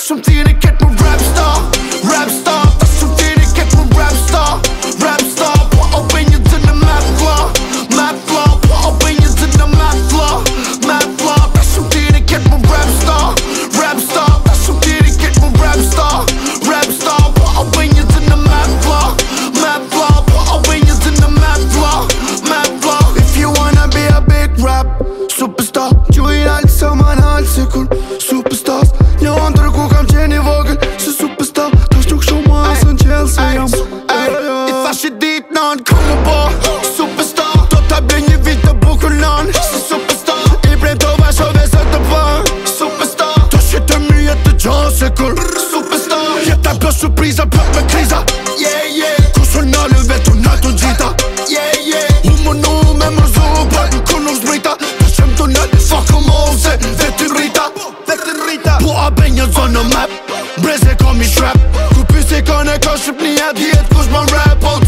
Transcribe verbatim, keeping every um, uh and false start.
shumë ti në ketë më rap star, rap star. Ta shumë ti në ketë më rap star, rap star. Po opinions in the map claw, map claw. Po opinions in the map claw, map claw. Ta shumë ti në ketë më rap star, rap star. Ta shumë ti në ketë më rap star, rap star. Po opinions in the map claw, map claw. Po opinions in the map claw, map claw. If you wanna be a big rap superstar, gjuhin alë sa man halë si kur superstars. Një antër ku kam qeni vogël si superstar. Ta shtuk shumë asë në qelë se jam I thash i dit nan këmë po superstar. Do t'a bë një vit të bukur nan si superstar. I prem të vashove se të për superstar. Të shite mi jetë të gjanë se kur superstar. Jeta plot surpriza, plot me kriza. Yeah, yeah. Kusonale vetu nalë të gjita. Yeah, yeah. U më nu me mërzu, plot në kur nuk zbrita. Të shem të nalë, fuck em all, se vetin rita. Vetin rita. Po a be një zonë në map, breze kom i shrap. Ku pysi ka ne ka shqipnia djetë kush më rap.